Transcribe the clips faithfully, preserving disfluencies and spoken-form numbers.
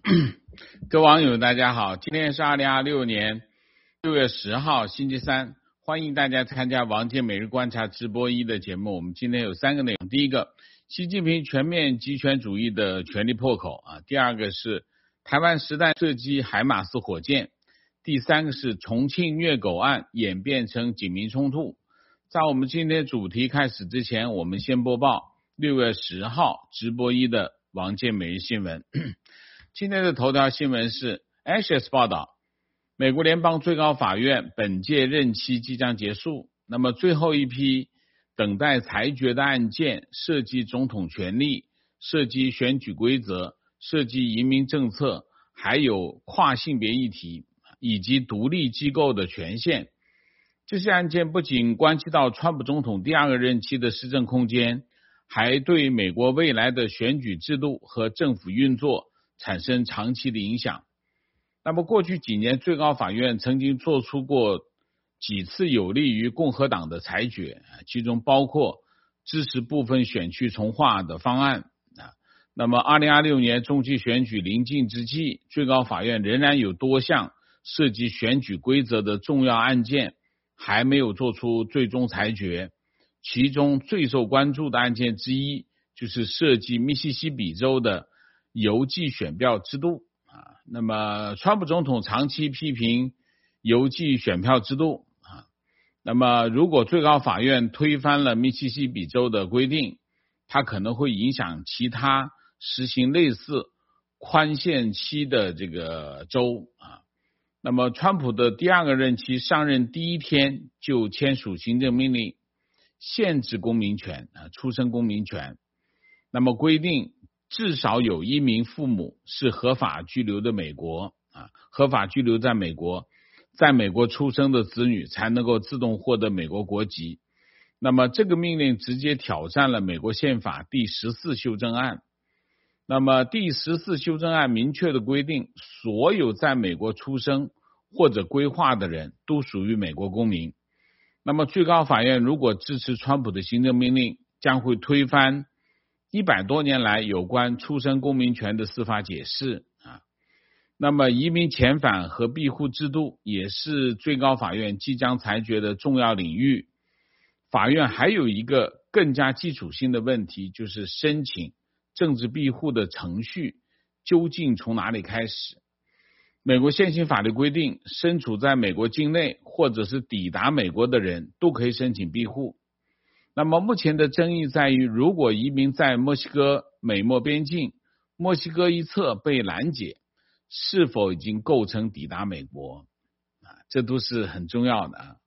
各位网友大家好，今天是二零二六年六月十号星期三，欢迎大家参加王健每日观察直播一的节目。我们今天有三个内容，第一个，习近平全面集权主义的权力破口啊；第二个是台湾实弹射击海马斯火箭；第三个是重庆虐狗案演变成警民冲突。在我们今天主题开始之前，我们先播报六月十号直播一的王健每日新闻。今天的头条新闻是 Axios 报道，美国联邦最高法院本届任期即将结束，那么最后一批等待裁决的案件涉及总统权力，涉及选举规则，涉及移民政策，还有跨性别议题以及独立机构的权限。这些案件不仅关系到川普总统第二个任期的施政空间，还对美国未来的选举制度和政府运作产生长期的影响。那么过去几年，最高法院曾经做出过几次有利于共和党的裁决，其中包括支持部分选区重划的方案。那么二零二六年中期选举临近之际，最高法院仍然有多项涉及选举规则的重要案件还没有做出最终裁决。其中最受关注的案件之一就是涉及密西西比州的邮寄选票制度啊。那么川普总统长期批评邮寄选票制度啊。那么如果最高法院推翻了密西西比州的规定，它可能会影响其他实行类似宽限期的这个州啊。那么川普的第二个任期上任第一天就签署行政命令，限制公民权啊，出生公民权。那么规定至少有一名父母是合法居留的美国啊，合法居留在美国，在美国出生的子女才能够自动获得美国国籍。那么这个命令直接挑战了美国宪法第十四修正案。那么第十四修正案明确的规定，所有在美国出生或者规划的人都属于美国公民。那么最高法院如果支持川普的行政命令，将会推翻一百多年来有关出生公民权的司法解释啊。那么移民遣返和庇护制度也是最高法院即将裁决的重要领域。法院还有一个更加基础性的问题，就是申请政治庇护的程序究竟从哪里开始。美国现行法律规定，身处在美国境内或者是抵达美国的人都可以申请庇护。那么目前的争议在于，如果移民在墨西哥美墨边境，墨西哥一侧被拦截，是否已经构成抵达美国啊？这都是很重要的啊。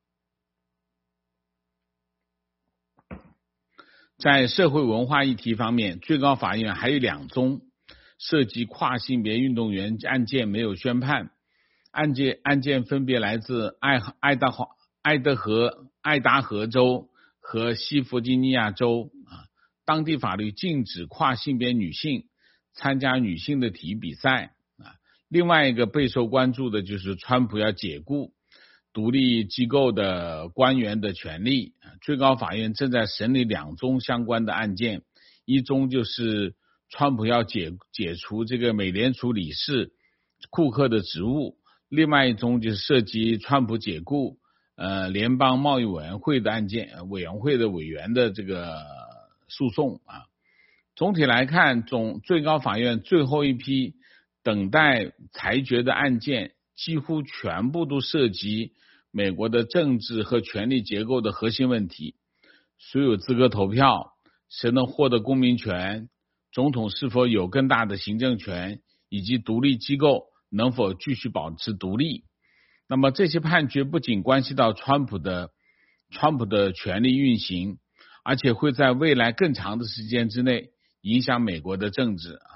在社会文化议题方面，最高法院还有两宗涉及跨性别运动员案件没有宣判，案件案件分别来自爱爱达华爱德荷爱达荷州和西弗吉尼亚州啊，当地法律禁止跨性别女性参加女性的体育比赛啊。另外一个备受关注的就是川普要解雇独立机构的官员的权利啊。最高法院正在审理两宗相关的案件，一宗就是川普要解解除这个美联储理事库克的职务，另外一宗就是涉及川普解雇呃联邦贸易委员会的案件，委员会的委员的这个诉讼啊。总体来看，总最高法院最后一批等待裁决的案件几乎全部都涉及美国的政治和权力结构的核心问题，谁有资格投票，谁能获得公民权，总统是否有更大的行政权，以及独立机构能否继续保持独立。那么这些判决不仅关系到川普的川普的权力运行，而且会在未来更长的时间之内影响美国的政治啊。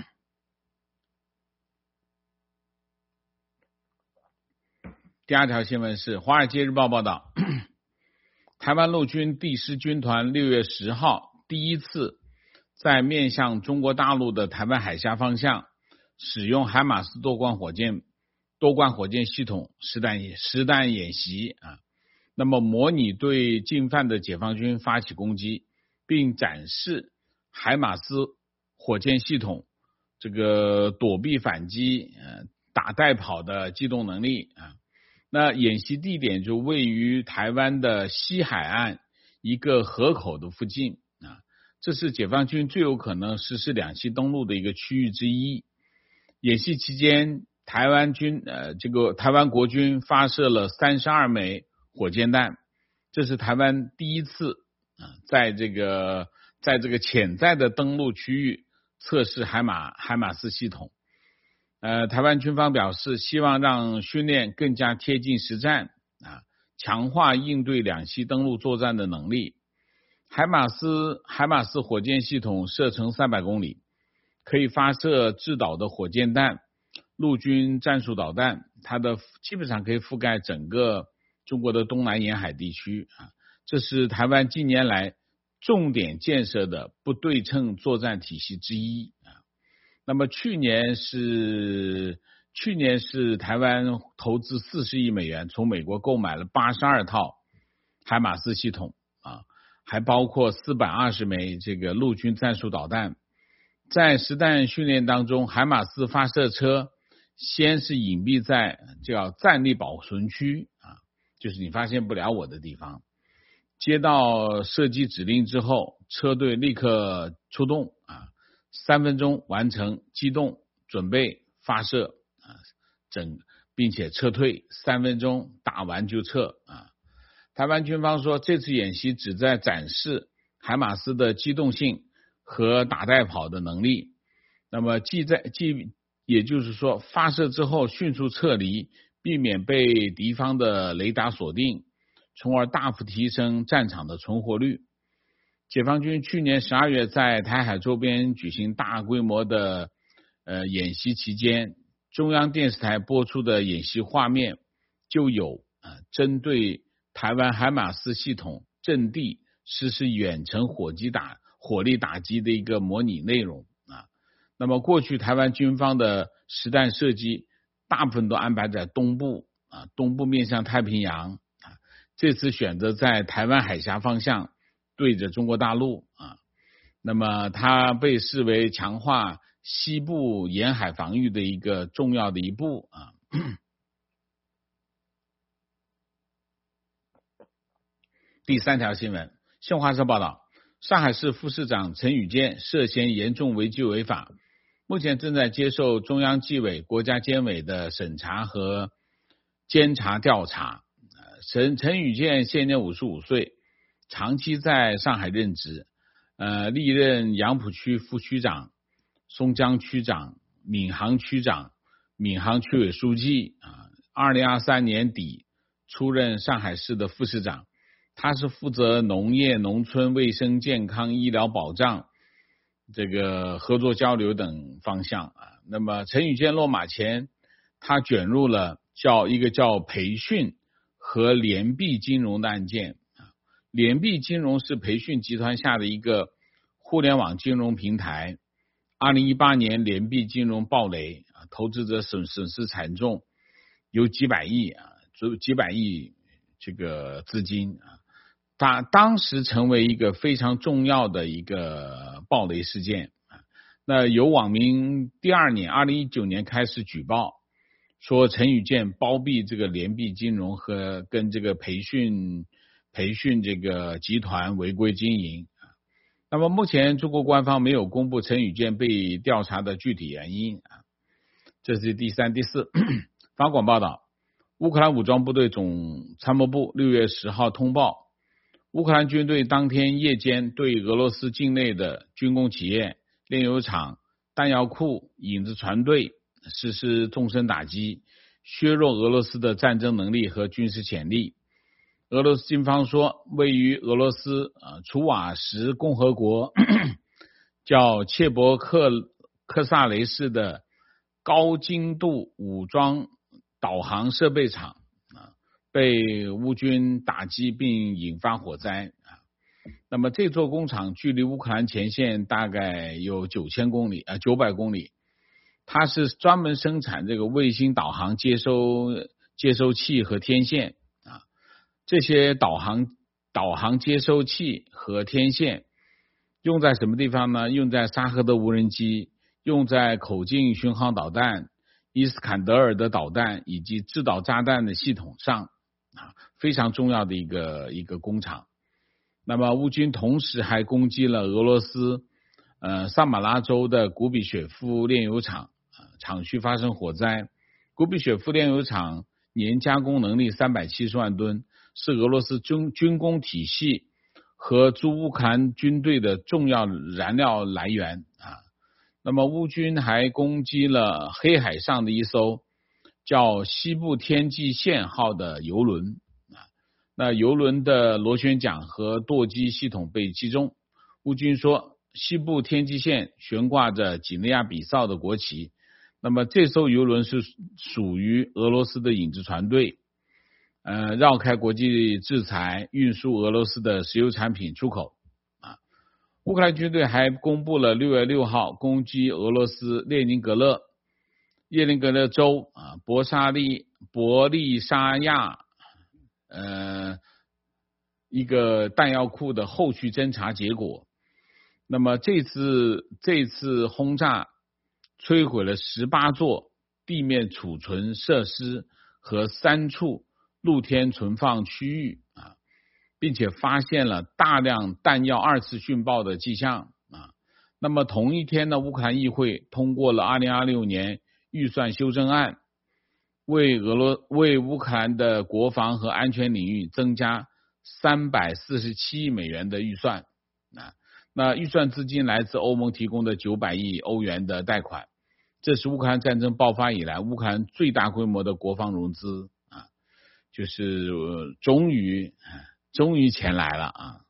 第二条新闻是华尔街日报报道，台湾陆军第十军团六月十号第一次在面向中国大陆的台湾海峡方向使用海马斯多管火箭多管火箭系统实弹实弹演习啊。那么模拟对进犯的解放军发起攻击，并展示海马斯火箭系统这个躲避反击、呃、打带跑的机动能力啊。那演习地点就位于台湾的西海岸一个河口的附近啊，这是解放军最有可能实施两栖登陆的一个区域之一。演习期间，台湾军呃这个台湾国军发射了三十二枚火箭弹，这是台湾第一次啊在这个在这个潜在的登陆区域测试海马海马斯系统。呃，台湾军方表示，希望让训练更加贴近实战啊，强化应对两栖登陆作战的能力。海马斯海马斯火箭系统射程三百公里，可以发射制导的火箭弹、陆军战术导弹，它的基本上可以覆盖整个中国的东南沿海地区啊。这是台湾近年来重点建设的不对称作战体系之一啊。那么去年是去年是台湾投资四十亿美元，从美国购买了八十二套海马斯系统啊，还包括四百二十枚这个陆军战术导弹。在实弹训练当中，海马斯发射车先是隐蔽在叫战力保存区啊，就是你发现不了我的地方。接到射击指令之后，车队立刻出动啊，三分钟完成机动，准备发射啊，整并且撤退，三分钟打完就撤啊。台湾军方说，这次演习旨在展示海马斯的机动性和打带跑的能力。那么既在既也就是说，发射之后迅速撤离，避免被敌方的雷达锁定，从而大幅提升战场的存活率。解放军去年十二月在台海周边举行大规模的呃演习期间，中央电视台播出的演习画面就有呃针对台湾海马斯系统阵地实施远程火击打火力打击的一个模拟内容啊。那么过去台湾军方的实弹射击大部分都安排在东部啊，东部面向太平洋啊，这次选择在台湾海峡方向对着中国大陆啊，那么它被视为强化西部沿海防御的一个重要的一步啊。第三条新闻，新华社报道，上海市副市长陈宇健涉嫌严重违纪违法，目前正在接受中央纪委、国家监委的审查和监察调查。陈陈宇健现年五十五岁，长期在上海任职，呃，历任杨浦区副区长、松江区长、闵行区长、闵行区委书记啊。二零二三年底出任上海市的副市长，他是负责农业、农村、卫生健康、医疗保障、这个合作交流等方向啊。那么陈宇健落马前，他卷入了叫一个叫培训和联币金融的案件。联币金融是培训集团下的一个互联网金融平台。二零一八年联币金融暴雷啊，投资者损损失惨重，有几百亿啊，有几百亿这个资金啊。它当时成为一个非常重要的一个暴雷事件啊。那有网民第二年二零一九年开始举报，说陈宇健包庇这个联币金融和跟这个培训培训这个集团违规经营。那么目前中国官方没有公布陈宇健被调查的具体原因啊。这是第三、第四。法广报道，乌克兰武装部队总参谋部六月十号通报，乌克兰军队当天夜间对俄罗斯境内的军工企业、炼油厂、弹药库、影子船队实施纵深打击，削弱俄罗斯的战争能力和军事潜力。俄罗斯军方说，位于俄罗斯呃楚瓦什共和国叫切伯克克萨雷市的高精度武装导航设备厂啊被乌军打击并引发火灾啊。那么这座工厂距离乌克兰前线大概有九千公里啊九百公里，它是专门生产这个卫星导航接收接收器和天线。这些导航导航接收器和天线用在什么地方呢？用在沙赫的无人机， 用在口径巡航导弹、伊斯坎德尔的导弹以及制导炸弹的系统上啊，非常重要的一个一个工厂。那么乌军同时还攻击了俄罗斯呃萨马拉州的古比雪夫炼油厂，啊、厂区发生火灾。古比雪夫炼油厂年加工能力三百七十万吨，是俄罗斯军军工体系和驻乌克兰军队的重要燃料来源啊。那么乌军还攻击了黑海上的一艘叫西部天际线号的油轮啊，那油轮的螺旋桨和舵机系统被击中。乌军说西部天际线悬挂着几内亚比绍的国旗，那么这艘油轮是属于俄罗斯的影子船队，呃，绕开国际制裁，运输俄罗斯的石油产品出口。啊，乌克兰军队还公布了六月六号攻击俄罗斯列宁格勒、列宁格勒州啊博沙利博利沙亚呃一个弹药库的后续侦查结果。那么这次这次轰炸摧毁了十八座地面储存设施和三处露天存放区域啊，并且发现了大量弹药二次殉爆的迹象啊。那么同一天呢，乌克兰议会通过了二零二六年预算修正案，为俄罗为乌克兰的国防和安全领域增加三百四十七亿美元的预算啊。那预算资金来自欧盟提供的九百亿欧元的贷款，这是乌克兰战争爆发以来乌克兰最大规模的国防融资啊，就是、呃、终于终于钱来了啊。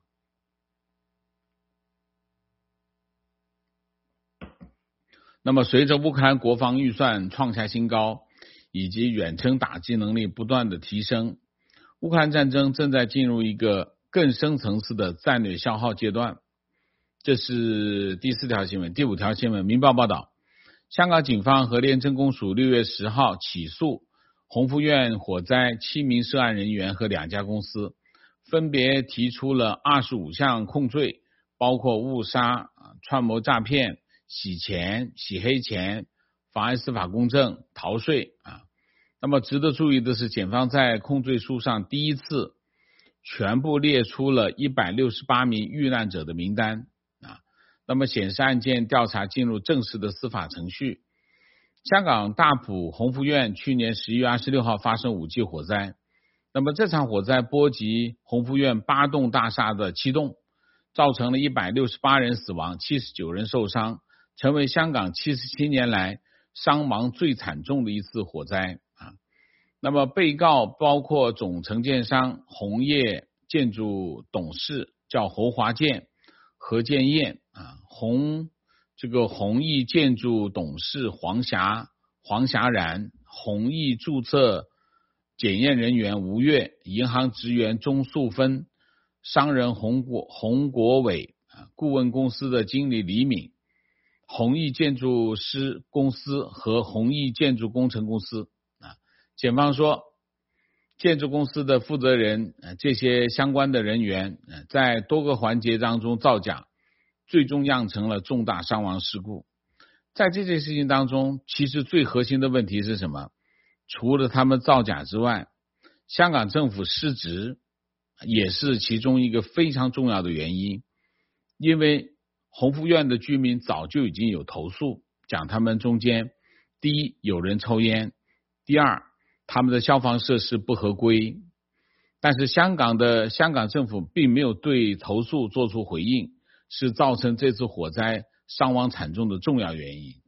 那么随着乌克兰国防预算创下新高，以及远程打击能力不断的提升，乌克兰战争正在进入一个更深层次的战略消耗阶段。这是第四条新闻。第五条新闻，明报报道，香港警方和廉政公署六月十号起诉鸿福苑火灾七名涉案人员和两家公司，分别提出了二十五项控罪，包括误杀、串谋诈骗、洗钱、洗黑钱、妨碍司法公正、逃税啊。那么值得注意的是，检方在控罪书上第一次全部列出了一百六十八名遇难者的名单啊。那么显示案件调查进入正式的司法程序。香港大埔鸿福苑去年十一月二十六号发生五级火灾，那么这场火灾波及鸿福苑八栋大厦的七栋，造成了一百六十八人死亡，七十九人受伤，成为香港七十七年来伤亡最惨重的一次火灾啊。那么被告包括总承建商鸿业建筑董事叫侯华建、何建业啊，鸿这个鸿益建筑董事黄霞、黄霞然，鸿益注册检验人员吴越，银行职员钟素芬，商人洪国洪国伟，顾问公司的经理李敏，鸿益建筑师公司和鸿益建筑工程公司啊。检方说，建筑公司的负责人这些相关的人员在多个环节当中造假，最终酿成了重大伤亡事故。在这件事情当中，其实最核心的问题是什么？除了他们造假之外，香港政府失职也是其中一个非常重要的原因。因为鸿福苑的居民早就已经有投诉，讲他们中间第一有人抽烟，第二他们的消防设施不合规，但是香港的香港政府并没有对投诉做出回应，是造成这次火灾伤亡惨重的重要原因。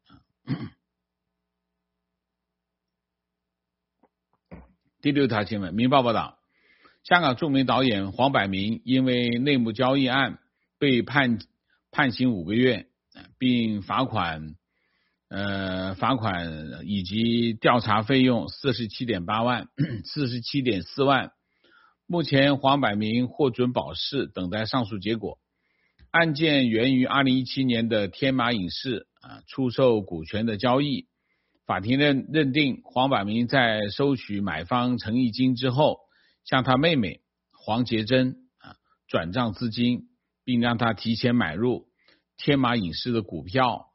第六条新闻，明报报道，香港著名导演黄百鸣因为内幕交易案被判判刑五个月，并罚款呃罚款以及调查费用四十七点八万四十七点四万。目前黄百鸣获准保释，等待上诉结果。案件源于二零一七年的天马影视啊出售股权的交易。法庭认认定黄百鸣在收取买方陈义金之后，向他妹妹黄洁珍啊转账资金，并让他提前买入天马影视的股票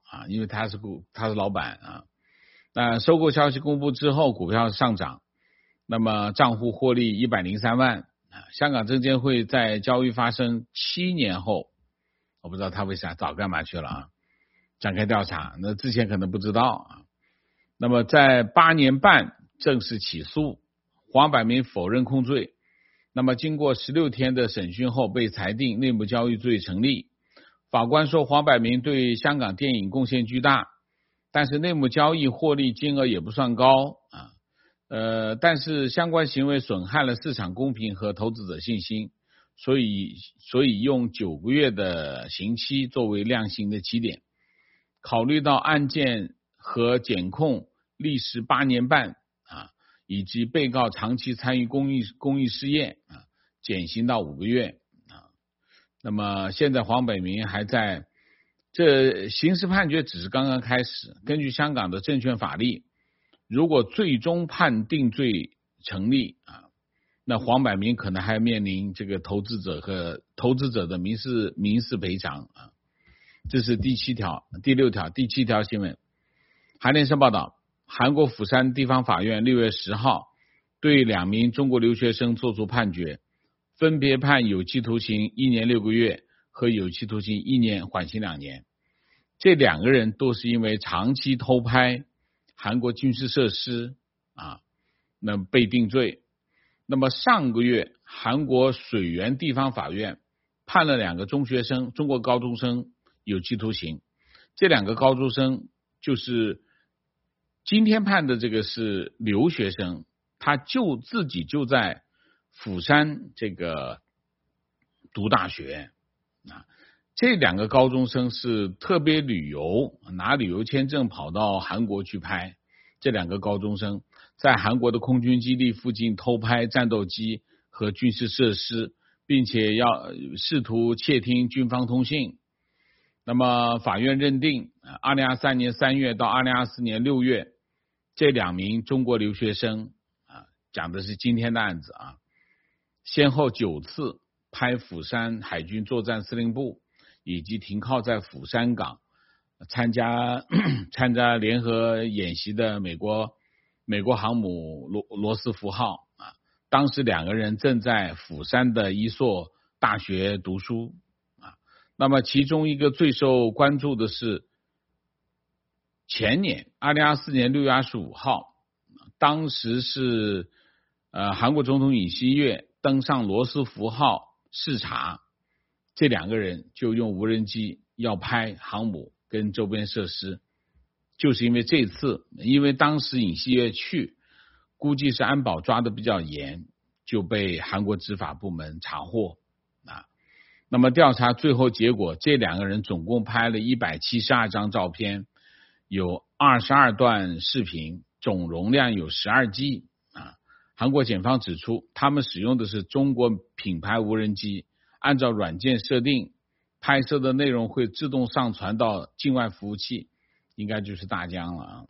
啊，因为他是股他是老板啊。那收购消息公布之后，股票上涨，那么账户获利一百零三万啊。香港证监会在交易发生七年后，我不知道他为啥早干嘛去了啊，展开调查，那之前可能不知道啊。那么在八年半正式起诉，黄百鸣否认控罪。那么经过十六天的审讯后，被裁定内幕交易罪成立。法官说黄百鸣对香港电影贡献巨大，但是内幕交易获利金额也不算高啊。呃，但是相关行为损害了市场公平和投资者信心，所以所以用九个月的刑期作为量刑的起点。考虑到案件和检控历时八年半啊，以及被告长期参与公益公益事业啊，减刑到五个月啊。那么现在黄百鸣还在，这刑事判决只是刚刚开始。根据香港的证券法律，如果最终判定罪成立啊，那黄百鸣可能还面临这个投资者和投资者的民事民事赔偿啊。这是第七条、第六条、第七条新闻。韩联社报道，韩国釜山地方法院六月十号对两名中国留学生作出判决，分别判有期徒刑一年六个月和有期徒刑一年缓刑两年。这两个人都是因为长期偷拍韩国军事设施啊，那被定罪。那么上个月，韩国水源地方法院判了两个中学生，中国高中生有期徒刑。这两个高中生就是今天判的这个是留学生，他就自己就在釜山这个读大学啊。这两个高中生是特别旅游，拿旅游签证跑到韩国去拍。这两个高中生在韩国的空军基地附近偷拍战斗机和军事设施，并且要试图窃听军方通信。那么法院认定二零二三年三月到二零二四年六月，这两名中国留学生啊，讲的是今天的案子啊，先后九次拍釜山海军作战司令部以及停靠在釜山港参加参加联合演习的美国美国航母罗罗斯福号啊。当时两个人正在釜山的一所大学读书啊。那么其中一个最受关注的是前年二零二四年六月二十五号，当时是呃韩国总统尹锡悦登上罗斯福号视察，这两个人就用无人机要拍航母跟周边设施。就是因为这次，因为当时尹锡悦去，估计是安保抓的比较严，就被韩国执法部门查获啊。那么调查最后结果，这两个人总共拍了一百七十二张照片，有二十二段视频，总容量有十二 G 啊。韩国检方指出，他们使用的是中国品牌无人机，按照软件设定，拍摄的内容会自动上传到境外服务器，应该就是大疆了啊。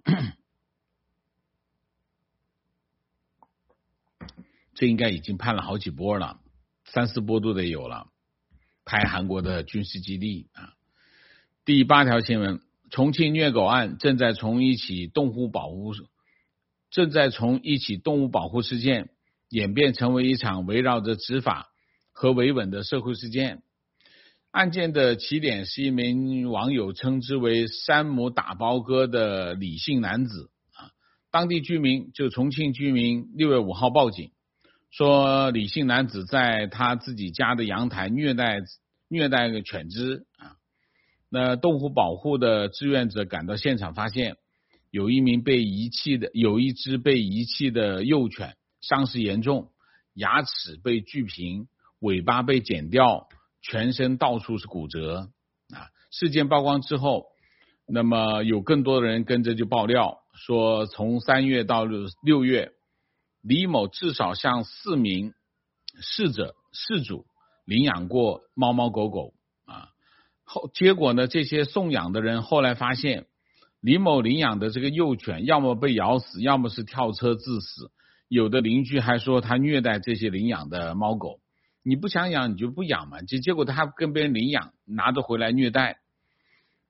这应该已经判了好几波了，三四波都得有了，拍韩国的军事基地啊。第八条新闻，重庆虐狗案正在从一起动物保护正在从一起动物保护事件演变成为一场围绕着执法和维稳的社会事件。案件的起点是一名网友称之为山姆打包哥的李姓男子啊。当地居民就重庆居民六月五号报警，说李姓男子在他自己家的阳台虐待虐待个犬只啊。那动物保护的志愿者赶到现场，发现有一名被遗弃的有一只被遗弃的幼犬，伤势严重，牙齿被锯平，尾巴被剪掉，全身到处是骨折啊。事件曝光之后，那么有更多的人跟着就爆料说，从三月到六月，李某至少向四名逝者事主领养过猫猫狗狗啊。后结果呢，这些送养的人后来发现，李某领养的这个幼犬要么被咬死，要么是跳车致死。有的邻居还说他虐待这些领养的猫狗，你不想养你就不养嘛，结结果他跟别人领养，拿着回来虐待。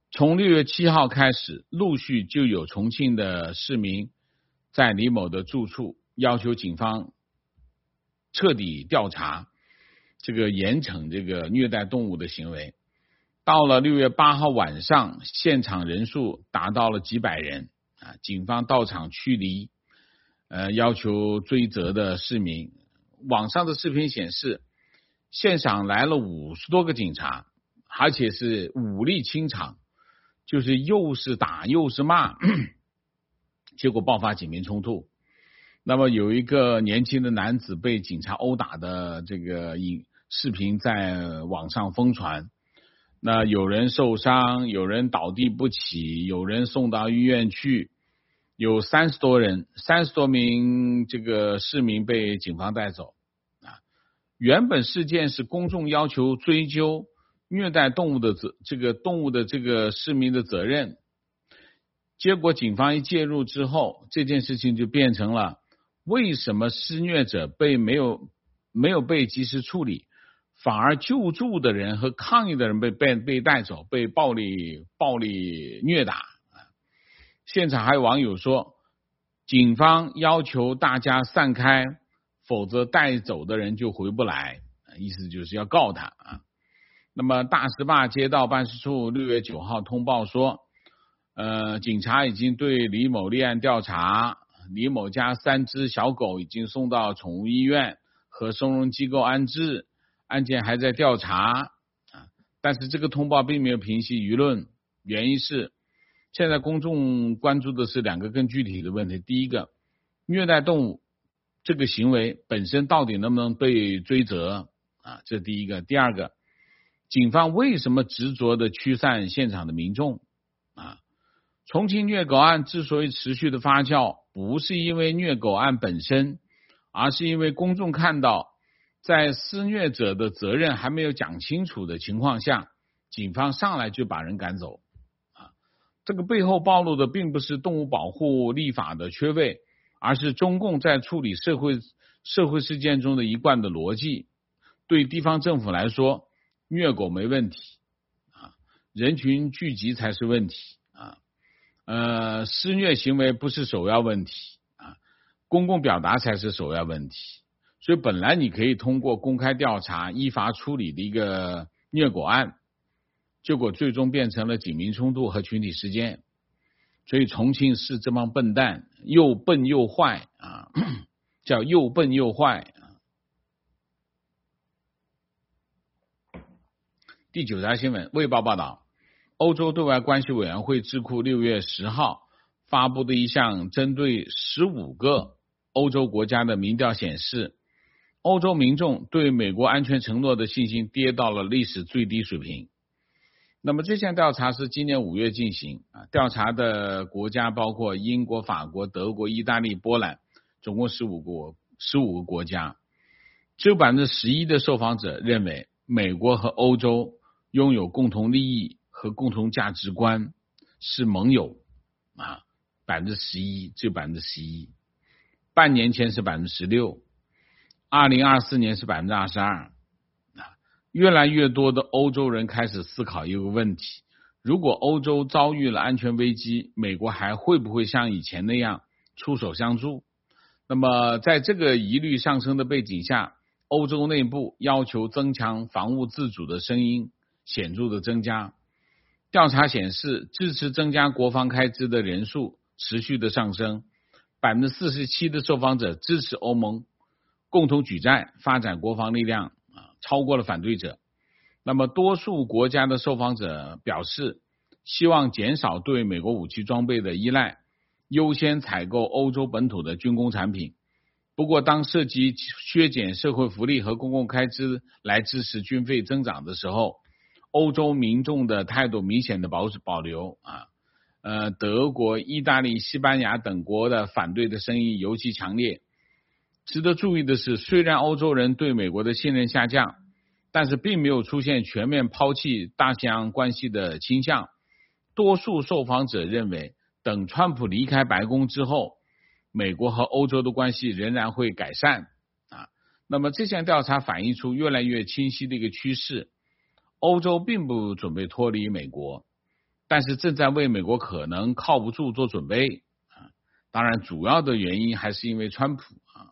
从六月七号开始，陆续就有重庆的市民在李某的住处要求警方彻底调查这个严惩这个虐待动物的行为。到了六月八号晚上，现场人数达到了几百人啊，警方到场驱离呃要求追责的市民。网上的视频显示，现场来了五十多个警察，而且是武力清场，就是又是打又是骂，结果爆发警民冲突。那么有一个年轻的男子被警察殴打的这个影视频在网上疯传，那有人受伤，有人倒地不起，有人送到医院去，有三十多人，三十多名这个市民被警方带走啊。原本事件是公众要求追究虐待动物的责这个动物的这个市民的责任，结果警方一介入之后，这件事情就变成了为什么施虐者被没有没有被及时处理，反而救助的人和抗议的人被被被带走，被暴力暴力虐打。现场还有网友说，警方要求大家散开，否则带走的人就回不来，意思就是要告他啊。那么大石坝街道办事处六月九号通报说，呃，警察已经对李某立案调查，李某家三只小狗已经送到宠物医院和收容机构安置，案件还在调查啊。但是这个通报并没有平息舆论，原因是现在公众关注的是两个更具体的问题。第一个，虐待动物这个行为本身到底能不能被追责啊？这是第一个。第二个，警方为什么执着的驱散现场的民众啊？重庆虐狗案之所以持续的发酵，不是因为虐狗案本身，而是因为公众看到在施虐者的责任还没有讲清楚的情况下，警方上来就把人赶走啊。这个背后暴露的并不是动物保护立法的缺位，而是中共在处理社会社会事件中的一贯的逻辑。对地方政府来说，虐狗没问题啊，人群聚集才是问题啊。呃，施虐行为不是首要问题啊，公共表达才是首要问题。所以本来你可以通过公开调查、依法处理的一个虐狗案，结果最终变成了警民冲突和群体事件。所以重庆市这帮笨蛋又笨又坏啊，叫又笨又坏啊。第九条新闻，卫报报道，欧洲对外关系委员会智库六月十号发布的一项针对十五个欧洲国家的民调显示，欧洲民众对美国安全承诺的信心跌到了历史最低水平。那么这项调查是今年五月进行啊，调查的国家包括英国、法国、德国、意大利、波兰，总共十五个十五个国家。只有百分之十一的受访者认为美国和欧洲拥有共同利益和共同价值观，是盟友啊，百分之十一，只有百分之十一。半年前是百分之十六，二零二四年是百分之二十二。越来越多的欧洲人开始思考一个问题，如果欧洲遭遇了安全危机，美国还会不会像以前那样出手相助？那么在这个疑虑上升的背景下，欧洲内部要求增强防务自主的声音显著的增加。调查显示，支持增加国防开支的人数持续的上升， 百分之四十七 的受访者支持欧盟共同举债发展国防力量，超过了反对者。那么多数国家的受访者表示希望减少对美国武器装备的依赖，优先采购欧洲本土的军工产品。不过当涉及削减社会福利和公共开支来支持军费增长的时候，欧洲民众的态度明显的保保留啊。呃，德国、意大利、西班牙等国的反对的声音尤其强烈。值得注意的是，虽然欧洲人对美国的信任下降，但是并没有出现全面抛弃大西洋关系的倾向。多数受访者认为，等川普离开白宫之后，美国和欧洲的关系仍然会改善啊。那么这项调查反映出越来越清晰的一个趋势，欧洲并不准备脱离美国。 但是正在为美国可能靠不住做准备啊。当然，主要的原因还是因为川普啊。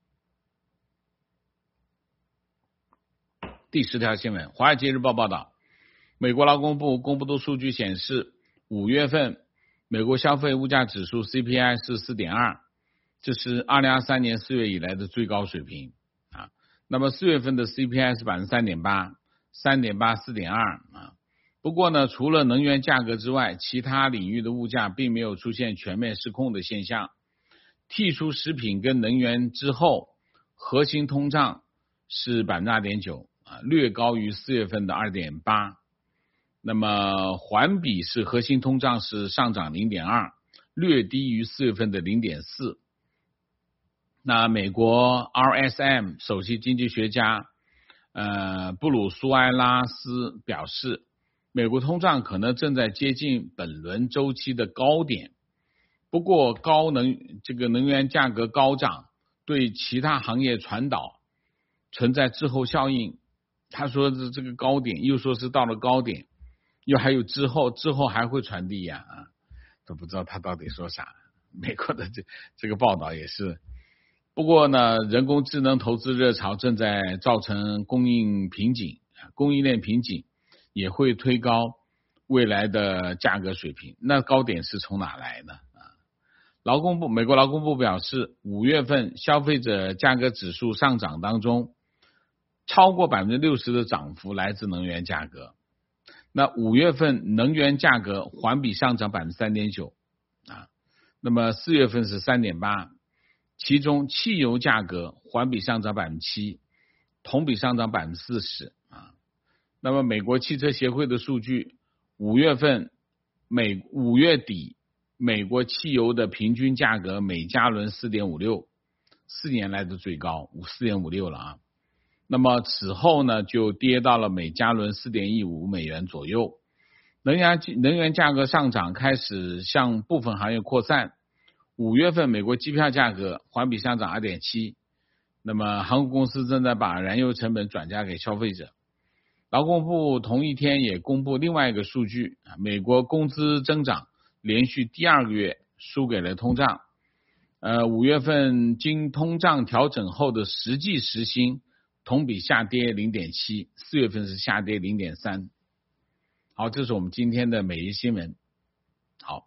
第十条新闻，《华尔街日报》报道，美国劳工部公布的数据显示，五月份美国消费物价指数 C P I 是 四点二， 这是二零二三年四月以来的最高水平啊。那么四月份的 C P I 是 百分之三点八， 三点八 四点二 啊。不过呢，除了能源价格之外，其他领域的物价并没有出现全面失控的现象。剔除食品跟能源之后，核心通胀是 百分之二点九 啊，略高于四月份的 二点八。那么环比是核心通胀是上涨 零点二， 略低于四月份的 零点四。那美国 R S M 首席经济学家呃布鲁苏埃拉斯表示，美国通胀可能正在接近本轮周期的高点。不过高能这个能源价格高涨对其他行业传导存在滞后效应。他说的这个高点又说是到了高点，又还有之后，之后还会传递呀啊，都不知道他到底说啥。美国的这这个报道也是。不过呢，人工智能投资热潮正在造成供应瓶颈，供应链瓶颈也会推高未来的价格水平。那高点是从哪来呢？劳工部美国劳工部表示，五月份消费者价格指数上涨当中，超过 百分之六十 的涨幅来自能源价格。那五月份能源价格环比上涨 百分之三点九 啊，那么四月份是 三点八， 其中汽油价格环比上涨 百分之七， 同比上涨 百分之四十 啊。那么美国汽车协会的数据，五月份美五月底美国汽油的平均价格每加仑 四点五六， 四年来的最高 四点五六 了啊。那么此后呢，就跌到了每加仑 四点一五 美元左右。能源能源价格上涨开始向部分行业扩散。五月份美国机票价格环比上涨 二点七， 那么航空公司正在把燃油成本转嫁给消费者。劳工部同一天也公布另外一个数据，美国工资增长连续第二个月输给了通胀。呃，五月份经通胀调整后的实际时薪同比下跌 零点七， 四月份是下跌 零点三。 好，这是我们今天的每日新闻。好，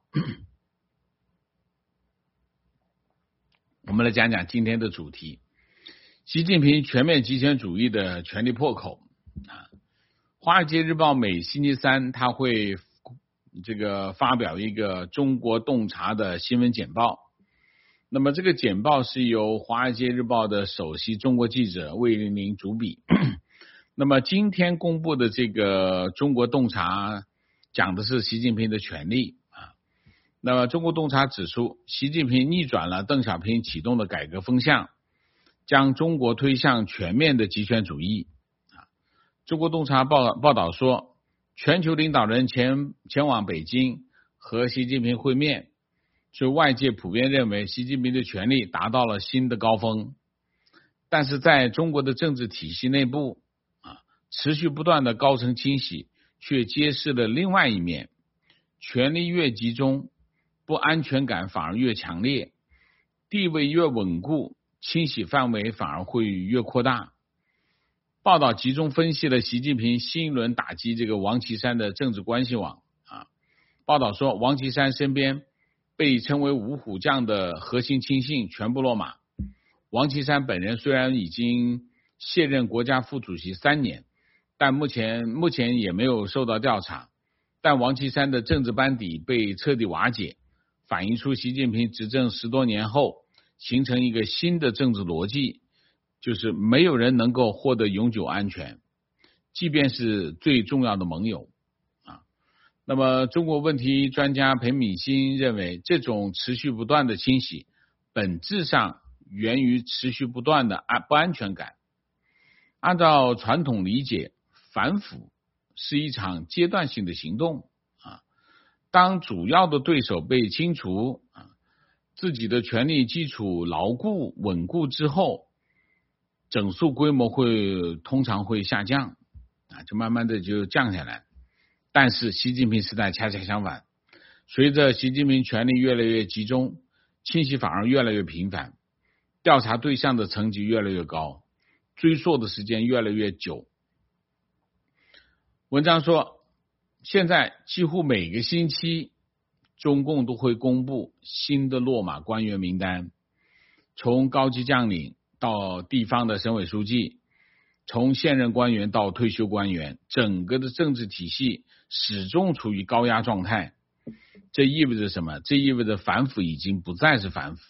我们来讲讲今天的主题，习近平全面极权主义的权力破口啊。华尔街日报每星期三他会这个发表一个中国洞察的新闻简报。那么这个简报是由华尔街日报的首席中国记者魏玲玲主笔。那么今天公布的这个中国洞察讲的是习近平的权力啊。那么中国洞察指出，习近平逆转了邓小平启动的改革风向，将中国推向全面的极权主义啊。中国洞察报报道说，全球领导人前前往北京和习近平会面，所以外界普遍认为习近平的权力达到了新的高峰。但是在中国的政治体系内部啊，持续不断的高层清洗却揭示了另外一面，权力越集中，不安全感反而越强烈，地位越稳固，清洗范围反而会越扩大。报道集中分析了习近平新一轮打击这个王岐山的政治关系网啊。报道说，王岐山身边被称为五虎将的核心亲信全部落马。王岐山本人虽然已经卸任国家副主席三年，但目前目前也没有受到调查。但王岐山的政治班底被彻底瓦解，反映出习近平执政十多年后形成一个新的政治逻辑，就是没有人能够获得永久安全，即便是最重要的盟友啊。那么中国问题专家裴敏欣认为，这种持续不断的清洗本质上源于持续不断的不安全感。按照传统理解，反腐是一场阶段性的行动啊。当主要的对手被清除啊，自己的权力基础牢固稳固之后，整数规模会通常会下降啊，就慢慢的就降下来。 但是习近平时代恰恰相反，随着习近平权力越来越集中，清洗反而越来越频繁，调查对象的层级越来越高，追溯的时间越来越久。文章说，现在几乎每个星期中共都会公布新的落马官员名单，从高级将领到地方的省委书记，从现任官员到退休官员，整个的政治体系始终处于高压状态。这意味着什么？这意味着反腐已经不再是反腐。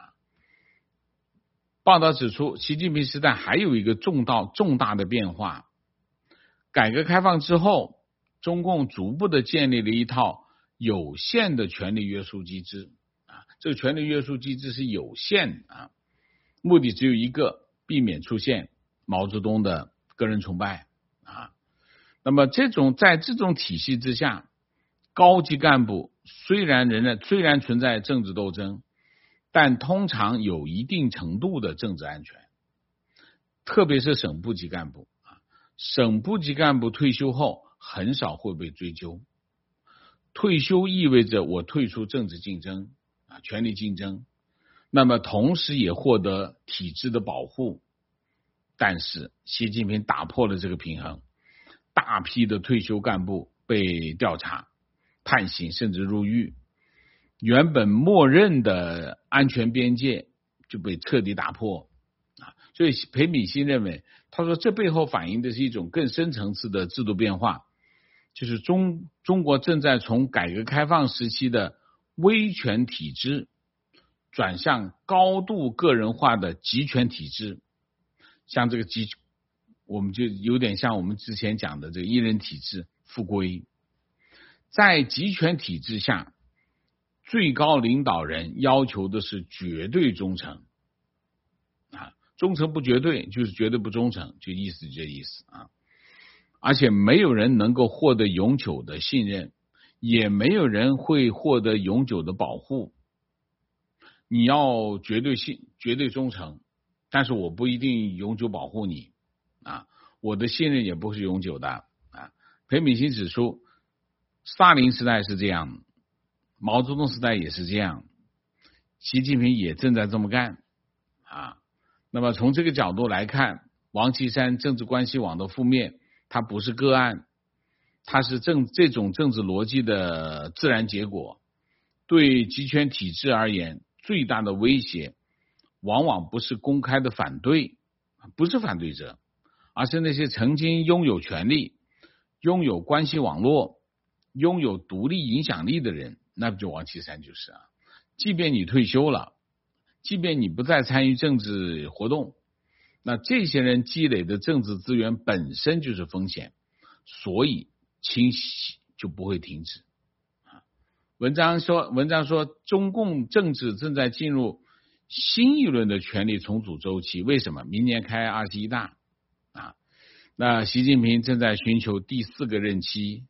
报道指出，习近平时代还有一个重大重大的变化。改革开放之后，中共逐步的建立了一套有限的权力约束机制啊，这个权力约束机制是有限啊，目的只有一个，避免出现毛泽东的个人崇拜啊。那么这种在这种体系之下，高级干部虽然仍然虽然存在政治斗争，但通常有一定程度的政治安全，特别是省部级干部啊，省部级干部退休后很少会被追究。退休意味着我退出政治竞争啊，权力竞争，那么同时也获得体制的保护。但是习近平打破了这个平衡，大批的退休干部被调查、判刑甚至入狱，原本默认的安全边界就被彻底打破啊！所以裴敏欣认为，他说这背后反映的是一种更深层次的制度变化，就是中中国正在从改革开放时期的威权体制转向高度个人化的集权体制。像这个集，我们就有点像我们之前讲的这个一人体制复归。在集权体制下，最高领导人要求的是绝对忠诚啊，忠诚不绝对就是绝对不忠诚，就意思就这意思啊。而且没有人能够获得永久的信任，也没有人会获得永久的保护。你要绝对信绝对忠诚，但是我不一定永久保护你啊，我的信任也不是永久的啊。裴敏欣指出，斯大林时代是这样，毛泽东时代也是这样，习近平也正在这么干啊。那么从这个角度来看，王岐山政治关系网的覆灭，它不是个案，它是政这种政治逻辑的自然结果。对集权体制而言，最大的威胁往往不是公开的反对，不是反对者，而是那些曾经拥有权力、拥有关系网络、拥有独立影响力的人，那不就王岐山就是啊。即便你退休了，即便你不再参与政治活动，那这些人积累的政治资源本身就是风险，所以清洗就不会停止。文章说，文章说，中共政治正在进入新一轮的权力重组周期。为什么？明年开二十一大啊，那习近平正在寻求第四个任期。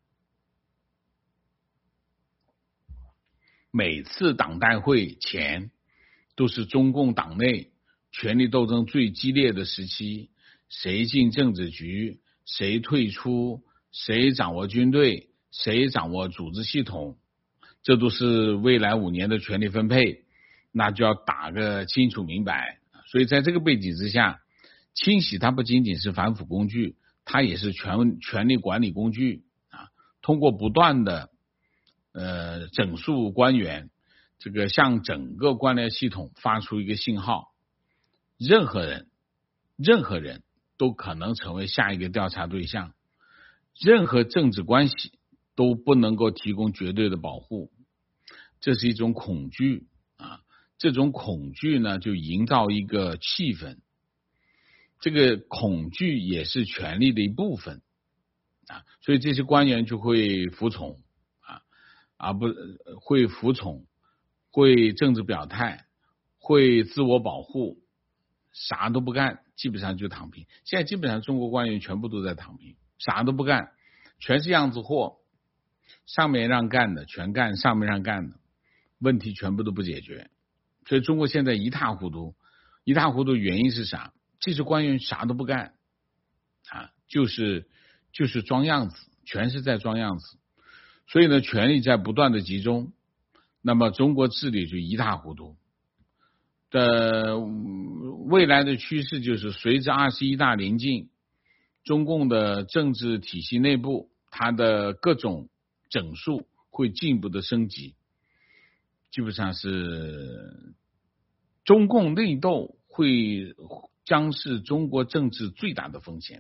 每次党代会前都是中共党内权力斗争最激烈的时期，谁进政治局，谁退出，谁掌握军队，谁掌握组织系统，这都是未来五年的权力分配，那就要打个清楚明白。所以在这个背景之下，清洗它不仅仅是反腐工具，它也是权权力管理工具啊。通过不断的呃整肃官员，这个向整个官僚系统发出一个信号，任何人任何人都可能成为下一个调查对象，任何政治关系都不能够提供绝对的保护。这是一种恐惧啊，这种恐惧呢，就营造一个气氛，这个恐惧也是权力的一部分啊，所以这些官员就会服从啊，而不会服从，会政治表态，会自我保护，啥都不干，基本上就躺平。现在基本上中国官员全部都在躺平，啥都不干，全是样子货，上面让干的全干，上面让干的问题全部都不解决。所以中国现在一塌糊涂，一塌糊涂原因是啥？这些官员啥都不干啊，就是就是装样子， 全是在装样子。所以呢，权力在不断的集中，那么中国治理就一塌糊涂。的未来的趋势就是随着二十一大临近，中共的政治体系内部它的各种整数会进一步的升级，基本上是中共内斗会将是中国政治最大的风险。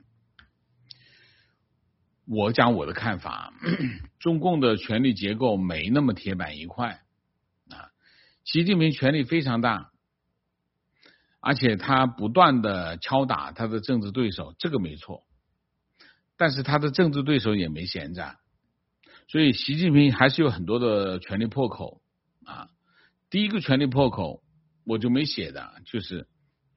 我讲我的看法，中共的权力结构没那么铁板一块啊，习近平权力非常大，而且他不断的敲打他的政治对手，这个没错，但是他的政治对手也没闲着，所以习近平还是有很多的权力破口啊。第一个权力破口我就没写的，就是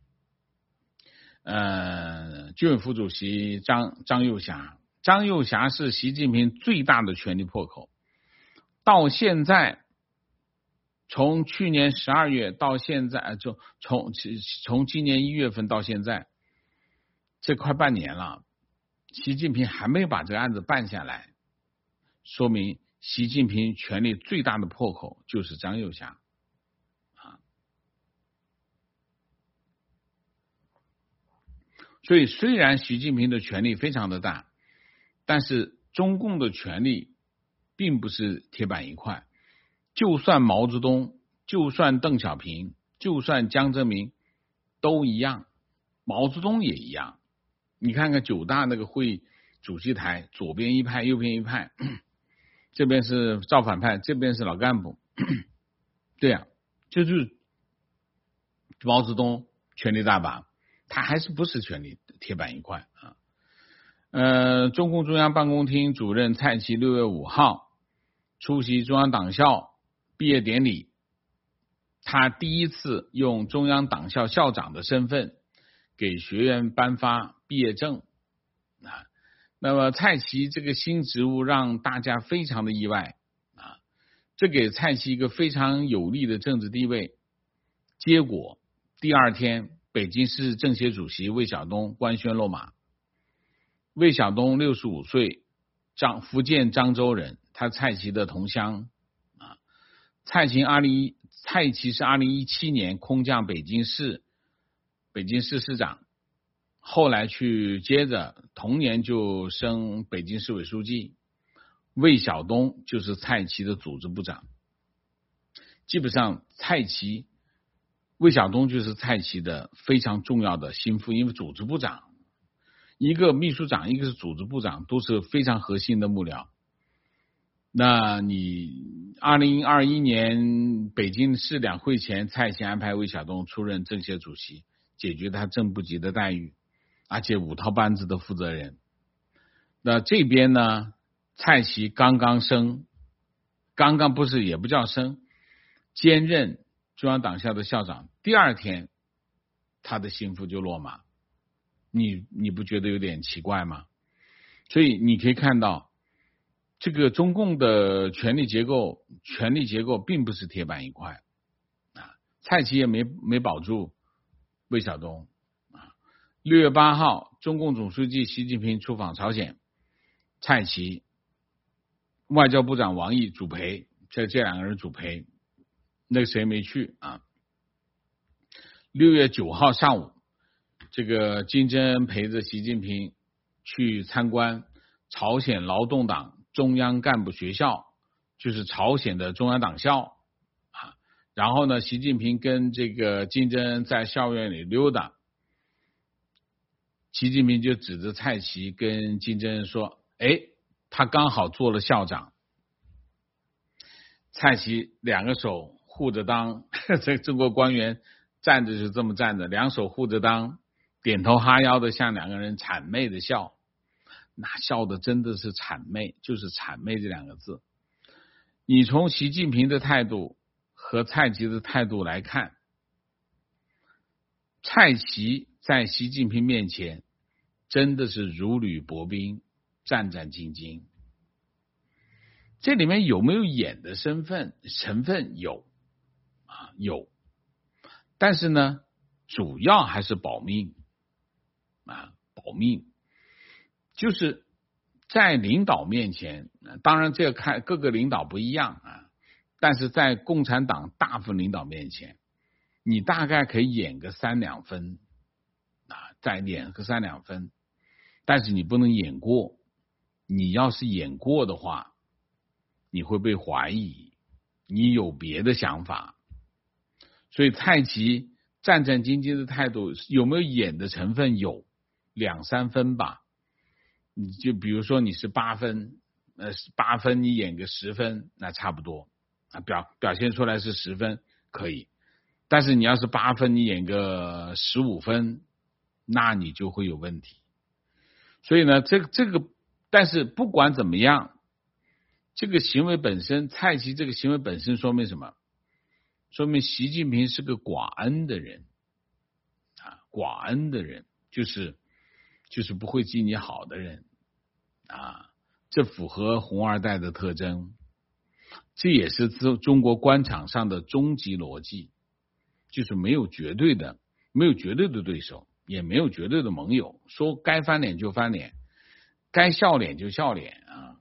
呃，军委副主席张张又侠，张又侠是习近平最大的权力破口，到现在。从去年十二月到现在，就从从今年一月份到现在，这快半年了，习近平还没把这个案子办下来，说明习近平权力最大的破口就是张又侠啊。所以虽然习近平的权力非常的大，但是中共的权力并不是铁板一块。就算毛泽东，就算邓小平，就算江泽民都一样，毛泽东也一样。你看看九大那个会议主席台，左边一派，右边一派，这边是造反派，这边是老干部。对呀、啊，就是毛泽东权力大把，他还是不是权力铁板一块啊？呃，中共中央办公厅主任蔡奇六月五号出席中央党校毕业典礼，他第一次用中央党校校长的身份给学员颁发毕业证啊。那么蔡奇这个新职务让大家非常的意外啊，这给蔡奇一个非常有利的政治地位。结果第二天，北京市政协主席魏晓东官宣落马。魏晓东六十五岁，张福建漳州人，他蔡奇的同乡。蔡奇二零一蔡奇是二零一七年空降北京市北京市市长，后来去接着同年就升北京市委书记。魏晓东就是蔡奇的组织部长，基本上蔡奇魏晓东就是蔡奇的非常重要的心腹，因为组织部长，一个秘书长，一个是组织部长，都是非常核心的幕僚。那你二零二一年北京市两会前，蔡奇安排魏晓东出任政协主席，解决他正部级的待遇，而且五套班子的负责人。那这边呢，蔡奇刚刚升，刚刚不是也不叫升，兼任中央党校的校长，第二天他的心腹就落马，你你不觉得有点奇怪吗？所以你可以看到。这个中共的权力结构，权力结构并不是铁板一块啊。蔡奇也没没保住魏晓东啊。六月八号，中共总书记习近平出访朝鲜，蔡奇、外交部长王毅主陪，这这两个人主陪，那个谁没去啊？六月九号上午，这个金正恩陪着习近平去参观朝鲜劳动党中央干部学校，就是朝鲜的中央党校啊。然后呢，习近平跟这个金正恩在校园里溜达，习近平就指着蔡奇跟金正恩说：“哎，他刚好做了校长。”蔡奇两个手护着裆，这中国官员站着就这么站着，两手护着裆，点头哈腰的向两个人谄媚的笑。那笑的真的是谄媚，就是谄媚这两个字。你从习近平的态度和蔡奇的态度来看，蔡奇在习近平面前真的是如履薄冰，战战兢兢。这里面有没有演的身份成分？有啊，有，但是呢，主要还是保命啊，保命。就是在领导面前，当然这个看各个领导不一样啊，但是在共产党大部分领导面前，你大概可以演个三两分啊，再演个三两分，但是你不能演过。你要是演过的话，你会被怀疑，你有别的想法。所以蔡奇战战兢兢的态度有没有演的成分？有两三分吧。你就比如说你是八分，呃，八分你演个十分，那差不多啊，表表现出来是十分可以。但是你要是八分，你演个十五分，那你就会有问题。所以呢，这个这个。但是不管怎么样，这个行为本身，蔡奇这个行为本身说明什么？说明习近平是个寡恩的人啊，寡恩的人就是就是不会记你好的人啊，这符合红二代的特征，这也是中国官场上的终极逻辑，就是没有绝对的，没有绝对的对手，也没有绝对的盟友，说该翻脸就翻脸。该笑脸就笑脸啊，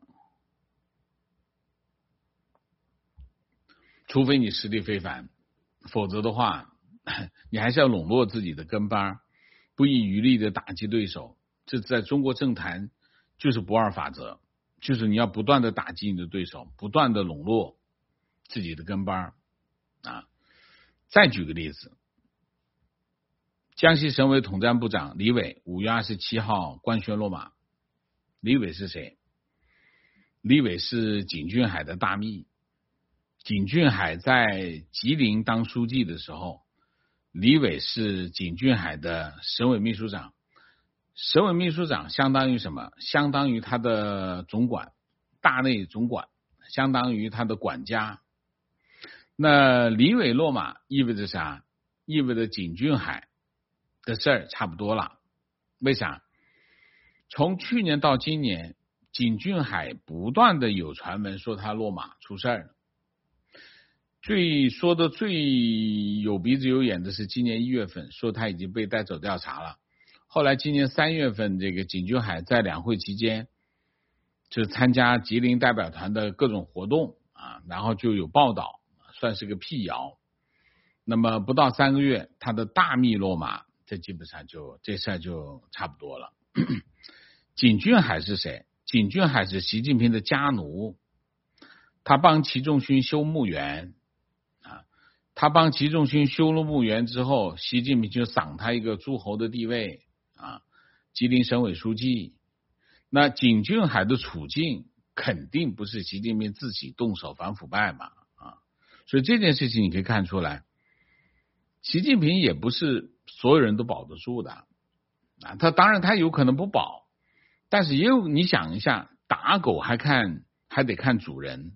除非你实力非凡，否则的话，你还是要笼络自己的跟班，不遗余力的打击对手。这在中国政坛就是不二法则，就是你要不断的打击你的对手，不断的笼络自己的跟班啊。再举个例子，江西省委统战部长李伟五月二十七号官宣落马。李伟是谁？李伟是景俊海的大秘。景俊海在吉林当书记的时候，李伟是景俊海的省委秘书长。省委秘书长相当于什么？相当于他的总管，大内总管，相当于他的管家。那李伟落马意味着啥？意味着景俊海的事儿差不多了。为啥？从去年到今年，景俊海不断的有传闻说他落马出事儿。最说的最有鼻子有眼的是今年一月份说他已经被带走调查了。后来今年三月份，这个景俊海在两会期间就参加吉林代表团的各种活动啊，然后就有报道，算是个辟谣。那么不到三个月，他的大秘落马，这基本上就这事儿就差不多了。景俊海是谁？景俊海是习近平的家奴，他帮习仲勋修墓园啊，他帮习仲勋修了墓园之后，习近平就赏他一个诸侯的地位啊，吉林省委书记。那景俊海的处境肯定不是习近平自己动手反腐败嘛啊，所以这件事情你可以看出来，习近平也不是所有人都保得住的啊，他当然他有可能不保。但是也有，你想一下，打狗还看还得看主人。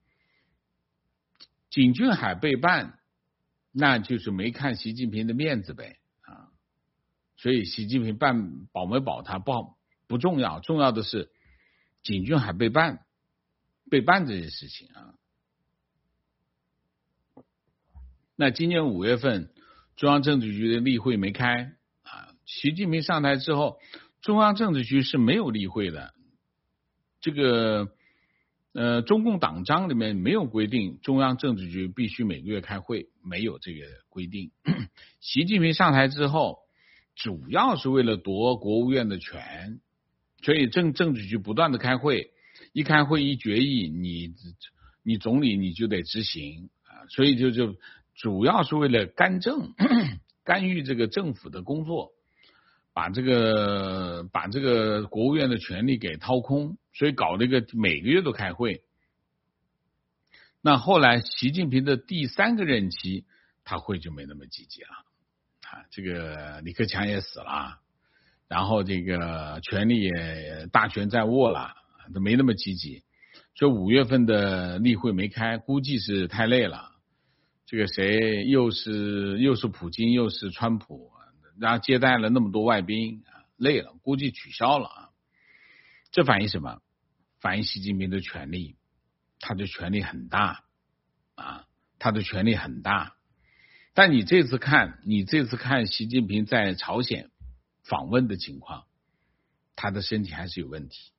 景俊海被办，那就是没看习近平的面子呗啊。所以习近平办保没保他不好不重要，重要的是景俊海被办，被办这件事情啊。那今年五月份，中央政治局的例会没开啊，习近平上台之后。中央政治局是没有例会的，这个呃，中共党章里面没有规定中央政治局必须每个月开会，没有这个规定。习近平上台之后，主要是为了夺国务院的权，所以政政治局不断的开会，一开会一决议，你你总理你就得执行啊，所以就就主要是为了干政，干预这个政府的工作。把这个把这个国务院的权力给掏空，所以搞了一个每个月都开会。那后来习近平的第三个任期，他会就没那么积极了啊。这个李克强也死了，然后这个权力也大权在握了，都没那么积极。所以五月份的例会没开，估计是太累了。这个谁又是又是普京又是川普。然后接待了那么多外宾，累了，估计取消了啊。这反映什么？反映习近平的权力，他的权力很大啊，他的权力很大。但你这次看，你这次看习近平在朝鲜访问的情况，他的身体还是有问题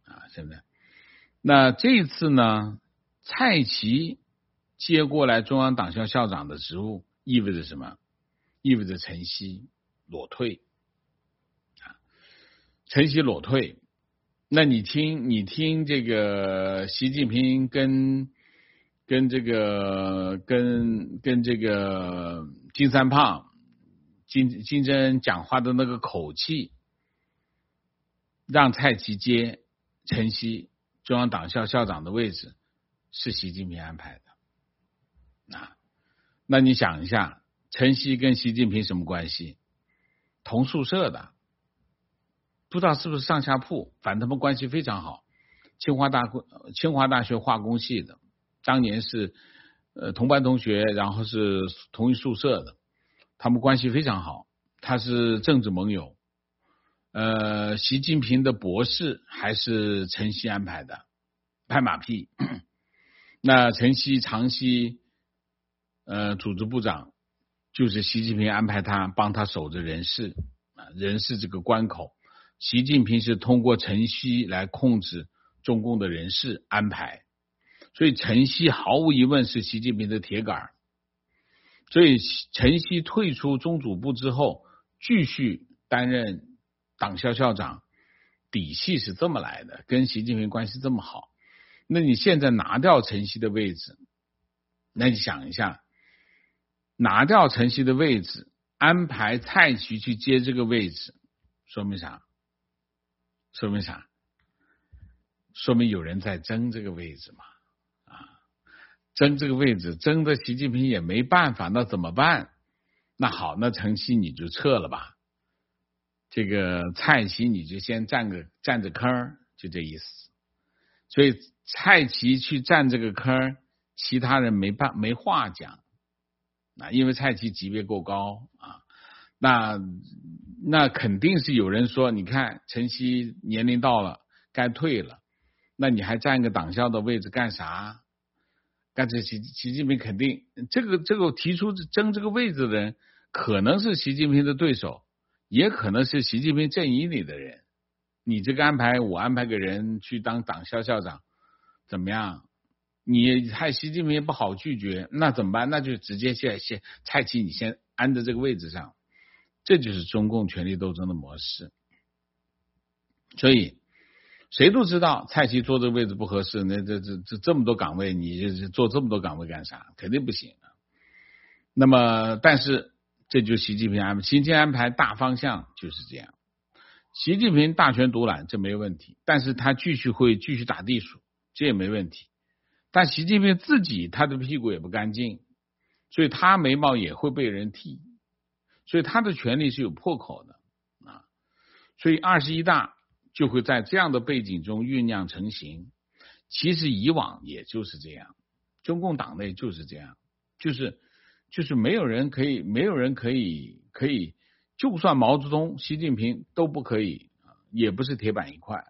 啊，现在。那这一次呢，蔡奇接过来中央党校校长的职务，意味着什么？意味着陈希裸退啊，陈希裸退。那你听，你听这个习近平跟跟这个跟跟这个金三胖、金金正恩讲话的那个口气，让蔡奇接陈希中央党校校长的位置，是习近平安排的啊。那你想一下，陈希跟习近平什么关系？同宿舍的，不知道是不是上下铺，反正他们关系非常好。清华大清华大学化工系的，当年是呃同班同学，然后是同一宿舍的，他们关系非常好。他是政治盟友。呃，习近平的博士还是陈希安排的，拍马屁。那陈希长期呃组织部长，就是习近平安排他帮他守着人事啊，人事这个关口。习近平是通过陈希来控制中共的人事安排，所以陈希毫无疑问是习近平的铁杆。所以陈希退出中组部之后，继续担任党校校长，底细是这么来的，跟习近平关系这么好。那你现在拿掉陈希的位置，那你想一下，拿掉陈希的位置，安排蔡奇去接这个位置，说明啥？说明啥？说明有人在争这个位置嘛，啊，争这个位置，争的习近平也没办法，那怎么办？那好，那陈希你就撤了吧，这个蔡奇你就先占个占着坑，就这意思。所以蔡奇去占这个坑，其他人没办没话讲啊，因为蔡奇级别够高啊。那那肯定是有人说，你看陈希年龄到了，该退了，那你还占个党校的位置干啥？干这习习近平肯定这个这个提出争这个位置的人，可能是习近平的对手，也可能是习近平阵营里的人。你这个安排，我安排个人去当党校校长，怎么样？你害习近平也不好拒绝，那怎么办？那就直接先先蔡奇你先安在这个位置上。这就是中共权力斗争的模式。所以谁都知道蔡奇坐这个位置不合适，那这这这这么多岗位，你就是做这么多岗位干啥？肯定不行。那么但是这就是习近平安排，习近平安排大方向就是这样。习近平大权独揽，这没有问题，但是他继续会继续打地鼠，这也没问题。但习近平自己他的屁股也不干净，所以他眉毛也会被人剃，所以他的权力是有破口的啊。所以二十一大就会在这样的背景中酝酿成型。其实以往也就是这样，中共党内就是这样，就是就是没有人可以，没有人可以可以，就算毛泽东、习近平都不可以，也不是铁板一块，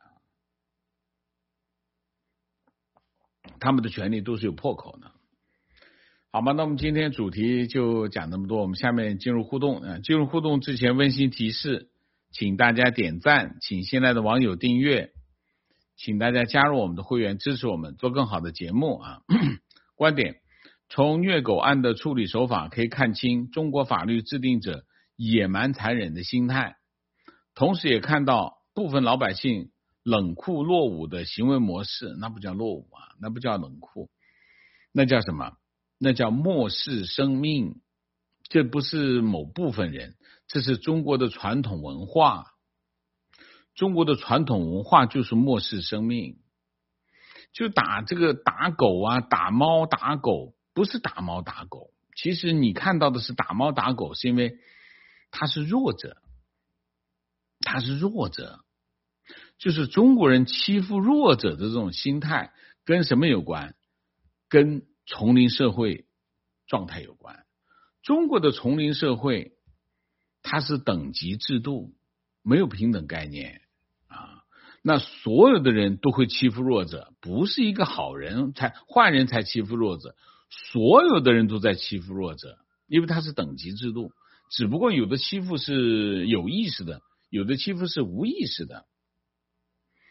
他们的权力都是有破口的。好吗？那我们今天主题就讲这么多，我们下面进入互动啊。进入互动之前，温馨提示，请大家点赞，请现在的网友订阅，请大家加入我们的会员，支持我们做更好的节目啊。观点：从虐狗案的处理手法可以看清中国法律制定者野蛮残忍的心态，同时也看到部分老百姓冷酷落伍的行为模式。那不叫落伍啊，那不叫冷酷，那叫什么？那叫漠视生命。这不是某部分人，这是中国的传统文化。中国的传统文化就是漠视生命，就打这个打狗啊，打猫打狗，不是打猫打狗。其实你看到的是打猫打狗，是因为他是弱者，他是弱者，就是中国人欺负弱者的这种心态，跟什么有关？跟丛林社会状态有关。中国的丛林社会，它是等级制度，没有平等概念啊。那所有的人都会欺负弱者，不是一个好人才坏人才欺负弱者，所有的人都在欺负弱者，因为它是等级制度。只不过有的欺负是有意识的，有的欺负是无意识的。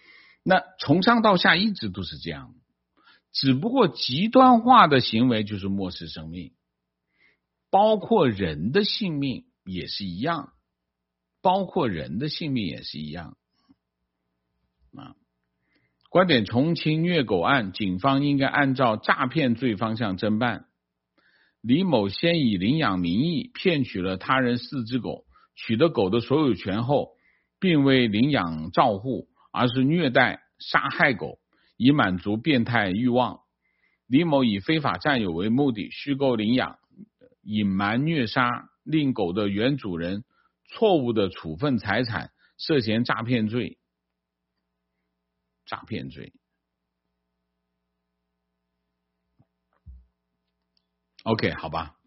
那从上到下一直都是这样，只不过极端化的行为就是漠视生命，包括人的性命也是一样，包括人的性命也是一样啊。观点：重庆虐狗案，警方应该按照诈骗罪方向侦办。李某先以领养名义骗取了他人四只狗，取得狗的所有权后，并未领养照护，而是虐待杀害狗，以满足变态欲望。李某以非法占有为目的，虚构领养、隐瞒虐杀，令狗的原主人错误的处分财产，涉嫌诈骗罪。诈骗罪。OK， 好吧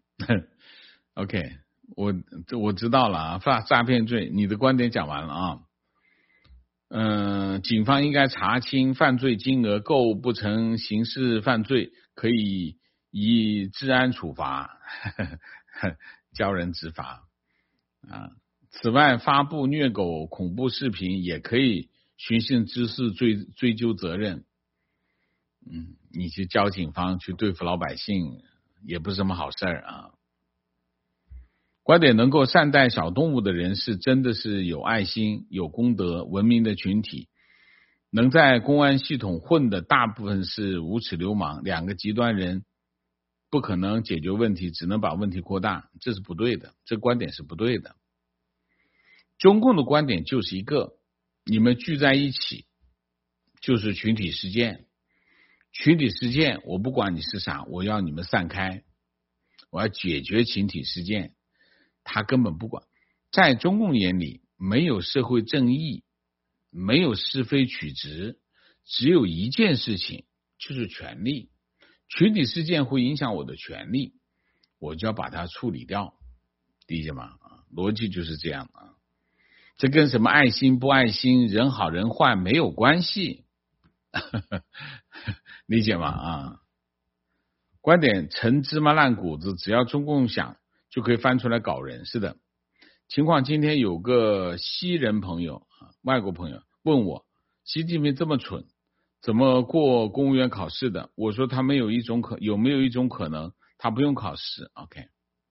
，OK， 我我知道了啊，诈诈骗罪，你的观点讲完了啊。嗯、呃，警方应该查清犯罪金额，构不成刑事犯罪，可以以治安处罚，教人执法啊。此外，发布虐狗恐怖视频也可以寻衅滋事追追究责任。嗯，你去教警方去对付老百姓，也不是什么好事儿啊。观点：能够善待小动物的人是真的是有爱心、有公德、文明的群体。能在公安系统混的大部分是无耻流氓，两个极端人不可能解决问题，只能把问题扩大，这是不对的，这观点是不对的。中共的观点就是一个，你们聚在一起就是群体事件，群体事件我不管你是啥，我要你们散开，我要解决群体事件。他根本不管，在中共眼里没有社会正义，没有是非曲直，只有一件事情，就是权力。群体事件会影响我的权利，我就要把它处理掉，理解吗？逻辑就是这样啊。这跟什么爱心不爱心、人好人坏没有关系理解吗？啊，观点：陈芝麻烂谷子，只要中共想就可以翻出来搞人。是的，情况今天有个西人朋友，外国朋友问我，习近平这么蠢，怎么过公务员考试的？我说他没有一种可有没有一种可能，他不用考试。OK。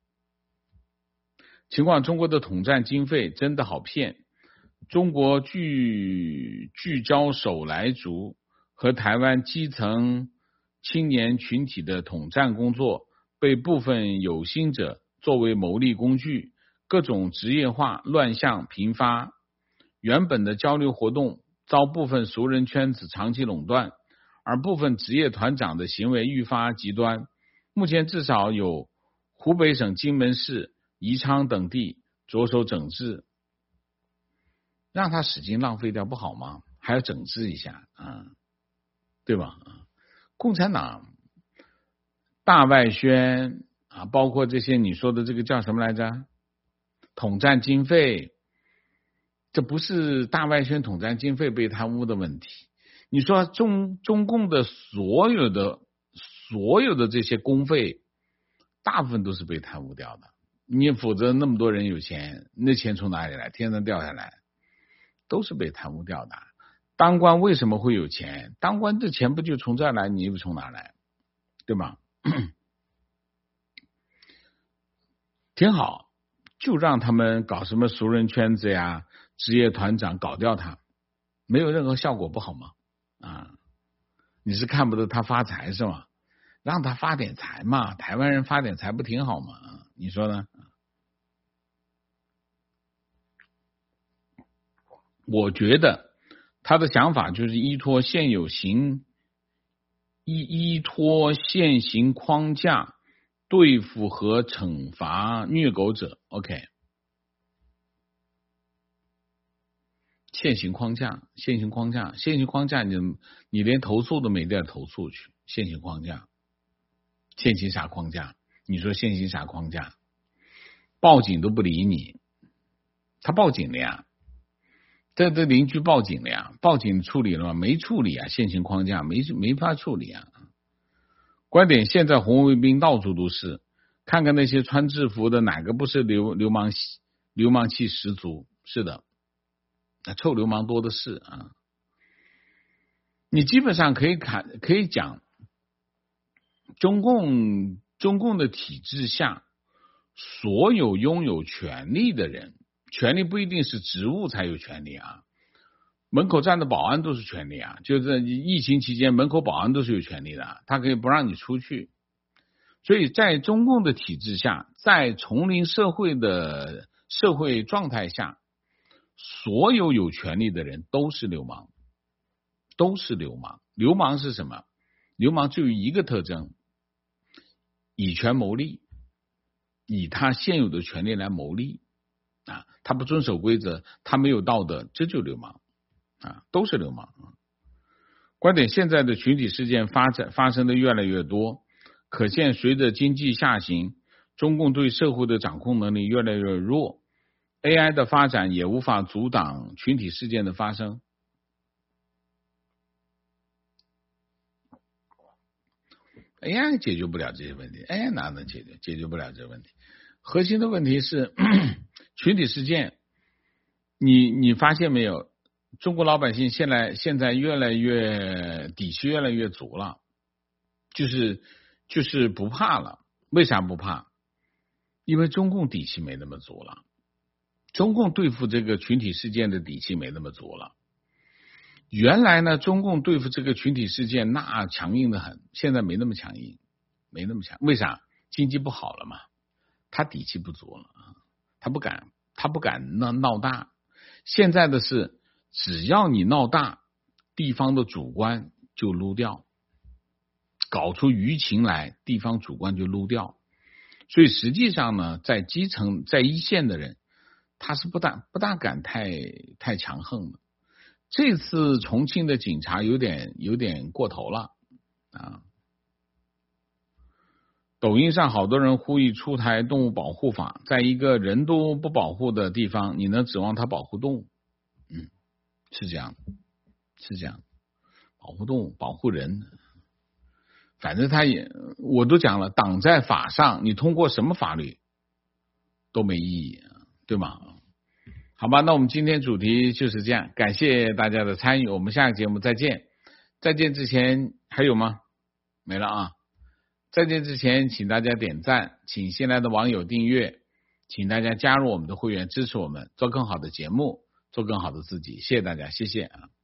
情况：中国的统战经费真的好骗，中国聚聚焦手来族和台湾基层青年群体的统战工作，被部分有心者作为牟利工具，各种职业化乱象频发，原本的交流活动遭部分熟人圈子长期垄断，而部分职业团长的行为愈发极端。目前至少有湖北省荆门市、宜昌等地着手整治，让他使劲浪费掉不好吗？还要整治一下啊，对吧？共产党大外宣啊，包括这些你说的这个叫什么来着？统战经费，这不是大外宣统战经费被贪污的问题。你说中中共的所有的所有的这些公费，大部分都是被贪污掉的。你否则那么多人有钱，那钱从哪里来？天上掉下来，都是被贪污掉的。当官为什么会有钱？当官这钱不就从这儿来，你又从哪来？对吗？挺好，就让他们搞什么熟人圈子呀、职业团长，搞掉他，没有任何效果，不好吗？啊，你是看不得他发财是吗？让他发点财嘛，台湾人发点财不挺好吗？你说呢？我觉得他的想法就是依托现有行依依托现行框架对付和惩罚虐狗者。 OK， 现行框架现行框架现行框架你你连投诉都没地儿投诉去，现行框架现行啥框架？你说现行啥框架？报警都不理你，他报警了呀，这这邻居报警了呀，报警处理了吗？没处理啊，现行框架没没法处理啊。观点：现在红卫兵到处都是，看看那些穿制服的，哪个不是流流氓流氓气十足？是的，臭流氓多的是啊。 你基本上可以看，可以讲，中共中共的体制下，所有拥有权利的人，权利不一定是职务才有权利啊，门口站的保安都是权利啊，就是疫情期间门口保安都是有权利的，他可以不让你出去。所以在中共的体制下，在丛林社会的社会状态下，所有有权利的人都是流氓，都是流氓。流氓是什么？流氓只有一个特征，以权谋利，以他现有的权利来谋利啊，他不遵守规则，他没有道德，这就流氓啊，都是流氓。观点，现在的群体事件发展发生的越来越多，可见随着经济下行，中共对社会的掌控能力越来越弱， A I 的发展也无法阻挡群体事件的发生。A I 解决不了这些问题 ，A I 哪能解决？解决不了这个问题。核心的问题是群体事件，你你发现没有？中国老百姓现在现在越来越底气越来越足了，就是就是不怕了。为啥不怕？因为中共底气没那么足了，中共对付这个群体事件的底气没那么足了。原来呢，中共对付这个群体事件那强硬的很，现在没那么强硬，没那么强。为啥？经济不好了嘛，他底气不足了，他不敢，他不敢闹闹大。现在的是，只要你闹大，地方的主官就撸掉，搞出舆情来，地方主官就撸掉。所以实际上呢，在基层、在一线的人，他是不大不大敢太太强横的。这次重庆的警察有点有点过头了啊！抖音上好多人呼吁出台动物保护法，在一个人都不保护的地方，你能指望他保护动物？嗯，是这样，是这样，保护动物，保护人，反正他也，我都讲了，党在法上，你通过什么法律都没意义，对吗？好吧，那我们今天主题就是这样，感谢大家的参与，我们下个节目再见。再见之前还有吗？没了啊。再见之前，请大家点赞，请新来的网友订阅，请大家加入我们的会员，支持我们做更好的节目，做更好的自己。谢谢大家，谢谢啊。